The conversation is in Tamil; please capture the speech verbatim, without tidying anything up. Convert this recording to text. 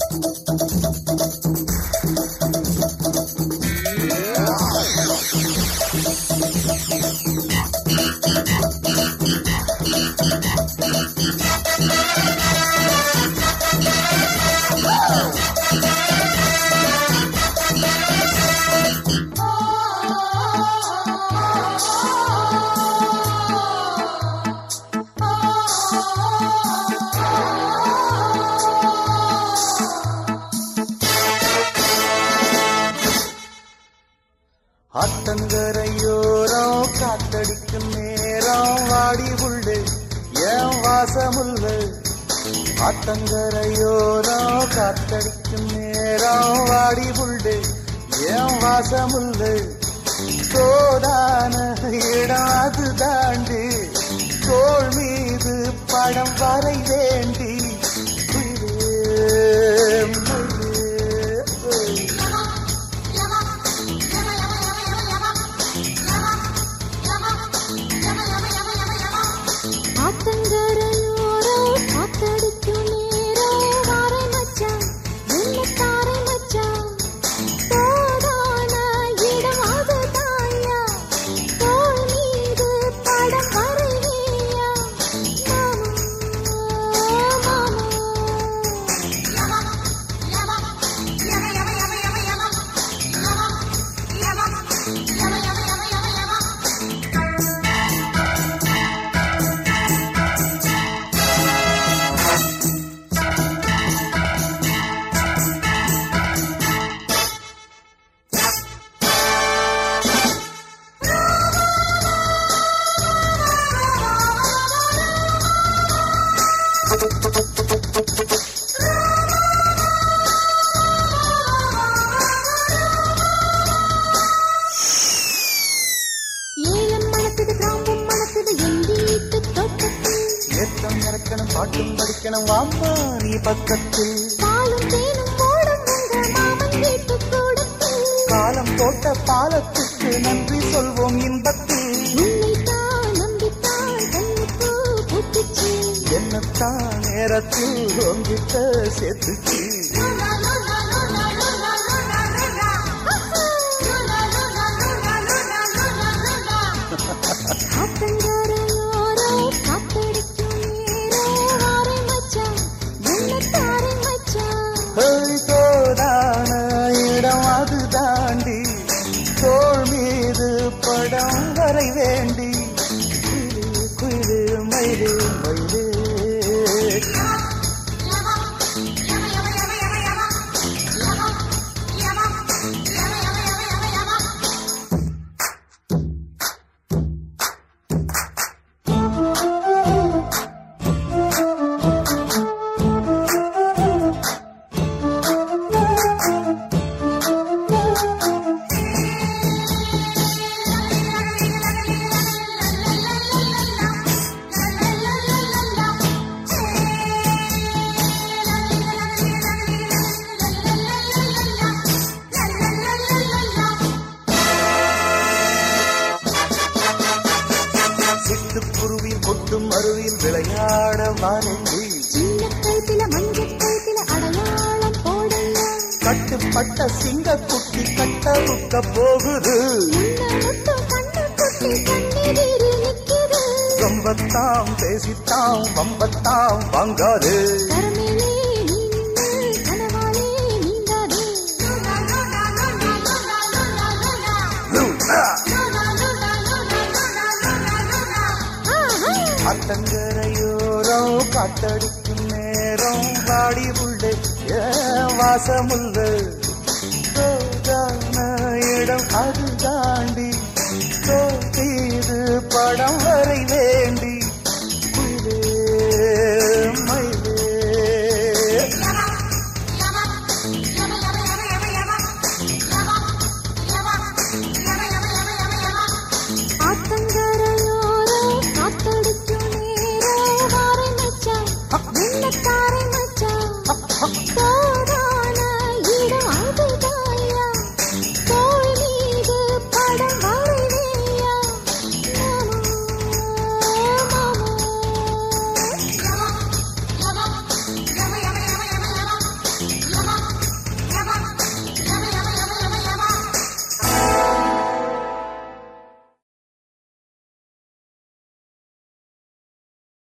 ஆத்தங்கரையோரம் காத்தடிக்கும் நேரம் வாடி உள்ளே ஏன் வாசமுல்ல. ஆத்தங்கரையோரம் காத்தடிக்கும் நேரம் வாடி உள்ளே ஏன் வாசமுல்ல. தோதான இடம் அது தாண்டி தோள் மீது படம் வரை வேண்டி பாட்டும் படிக்கணும் வாம்மா நீ பக்கத்தில். காலம் போட்ட பாலத்துக்கு நன்றி சொல்வோம் இன்பத்தில். என்னத்தான் நேரத்தில் உங்கிட்ட சேர்த்துச்சு. தோதான இடம் அது தாண்டி தோள் மீது படம் வரை வேண்டி குயிலு மயிலு மயிலு. சிட்டுக்குருவியில் கொட்டும் அருவியில் விளையாட வானெங்கி. கட்டுப்பட்ட சிங்க குட்டி கட்டவுக்க போகுது. ரொம்பத்தாம் பேசித்தாம் வம்பத்தாம் வாங்காது. ஆத்தங்கரையோரம் காத்தடிக்கும் நேரம் வாடி உள்ளே ஏன் வாசமுல்ல. தோதான இடம் அது தாண்டி தோத்தீது படம்